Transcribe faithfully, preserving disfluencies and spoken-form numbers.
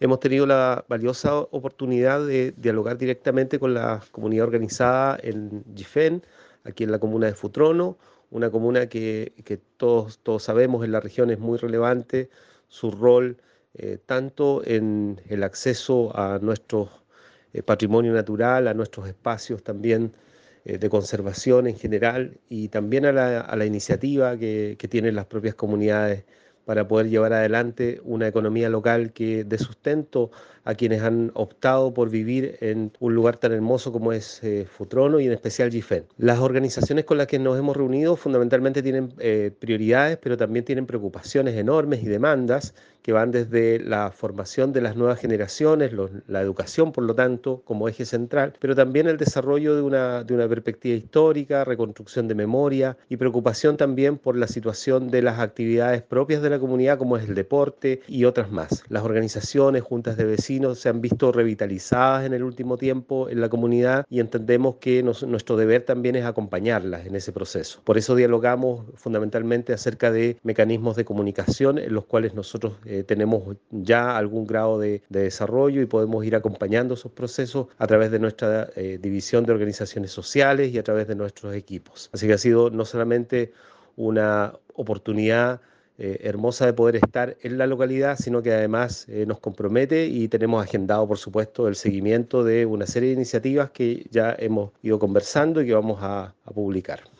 Hemos tenido la valiosa oportunidad de dialogar directamente con la comunidad organizada en Gifén, aquí en la comuna de Futrono, una comuna que, que todos, todos sabemos en la región es muy relevante, su rol eh, tanto en el acceso a nuestro eh, patrimonio natural, a nuestros espacios también eh, de conservación en general y también a la, a la iniciativa que, que tienen las propias comunidades para poder llevar adelante una economía local que dé sustento a quienes han optado por vivir en un lugar tan hermoso como es eh, Futrono y en especial Gifén. Las organizaciones con las que nos hemos reunido fundamentalmente tienen eh, prioridades, pero también tienen preocupaciones enormes y demandas que van desde la formación de las nuevas generaciones, los, la educación, por lo tanto, como eje central, pero también el desarrollo de una, de una perspectiva histórica, reconstrucción de memoria y preocupación también por la situación de las actividades propias de la comunidad, como es el deporte y otras más. Las organizaciones, juntas de vecinos, se han visto revitalizadas en el último tiempo en la comunidad y entendemos que nos, nuestro deber también es acompañarlas en ese proceso. Por eso dialogamos fundamentalmente acerca de mecanismos de comunicación en los cuales nosotros eh, tenemos ya algún grado de, de desarrollo y podemos ir acompañando esos procesos a través de nuestra eh, división de organizaciones sociales y a través de nuestros equipos. Así que ha sido no solamente una oportunidad eh, hermosa de poder estar en la localidad, sino que además eh, nos compromete y tenemos agendado, por supuesto, el seguimiento de una serie de iniciativas que ya hemos ido conversando y que vamos a, a publicar.